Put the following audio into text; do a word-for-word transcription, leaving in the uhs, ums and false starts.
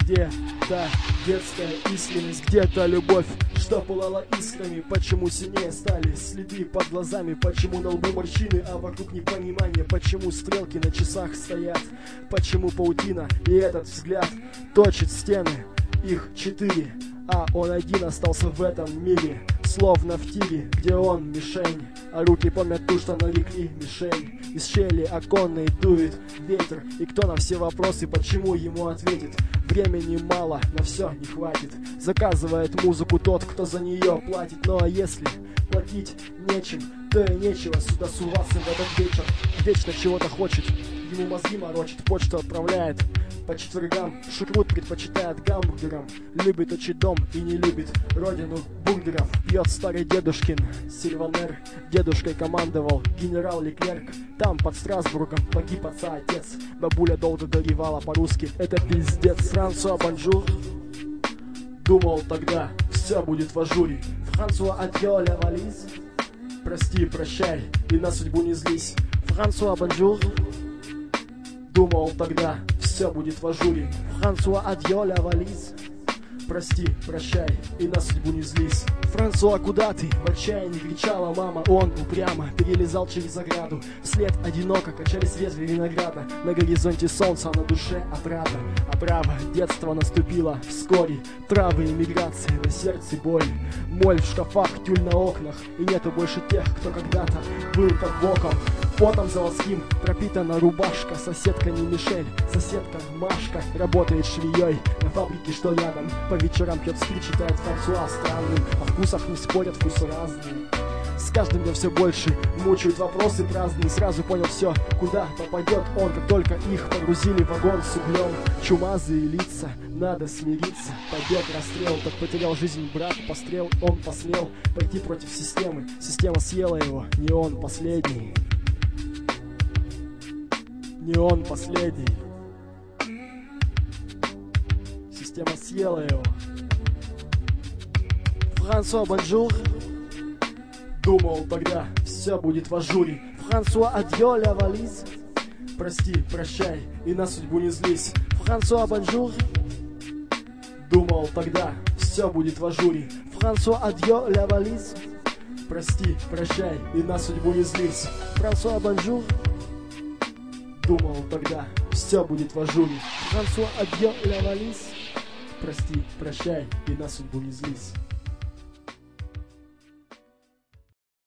Где та детская искренность, где та любовь, что пылала искрами? Почему синее стали следы под глазами? Почему на лбу морщины, а вокруг непонимание? Почему стрелки на часах стоят? Почему паутина и этот взгляд точит стены? Их четыре, а он один остался в этом мире, словно в тире, где он мишень, а руки помнят ту, что нарекли мишень. Из щели оконной дует ветер, и кто на все вопросы, почему, ему ответит? Времени мало, на все не хватит. Заказывает музыку тот, кто за нее платит. Ну а если платить нечем, то и нечего сюда суваться в этот вечер. Вечно чего-то хочет, ему мозги морочит, почту отправляет по четвергам. Шукрут предпочитает гамбургерам, любит отчий дом и не любит родину бургеров. Пьет старый дедушкин сильванер, дедушкой командовал генерал Леклерк. Там под Страсбургом погиб отца отец, бабуля долго горевала по-русски. Это пиздец. Франсуа бонжур, думал тогда, все будет в ажуре. Франсуа адьё ля вализ, прости, прощай и на судьбу не злись. Франсуа бонжур, думал тогда, все будет в ажуре. Франсуа адьё ля вализ, прости, прощай и на судьбу не злись. Франсуа, куда ты? В отчаянии кричала мама. Он упрямо перелезал через ограду. Вслед одиноко качались ветви винограда. На горизонте солнца, а на душе отрада. Оправа детство наступило вскоре. Травы эмиграции, на сердце боль. Моль в шкафах, тюль на окнах. И нету больше тех, кто когда-то был под боком. Потом заводским пропитана рубашка. Соседка не Мишель, соседка Машка. Работает швеей на фабрике, что рядом. По вечерам пьет спирт, читает Франсуа странным. О вкусах не спорят, вкусы разные. С каждым днем все больше мучают вопросы праздные. Сразу понял все, куда попадет он, как только их погрузили в вагон с углем. Чумазые лица, надо смириться. Побег, расстрел, так потерял жизнь брат. Пострел, он посмел пойти против системы. Система съела его, не он последний. Не он последний. Система съела его. Франсуа бонжур, думал тогда, все будет в ажуре. Франсуа адьё ля вализ, прости, прощай и на судьбу не злись. Франсуа бонжур, думал тогда, все будет в ажуре. Франсуа адьё ля вализ, прости, прощай и на судьбу не злись. Франсуа бонжур, думал тогда, все будет в ажуре. Франсуа адьё ля вализ, прости, прощай и на судьбу не злись.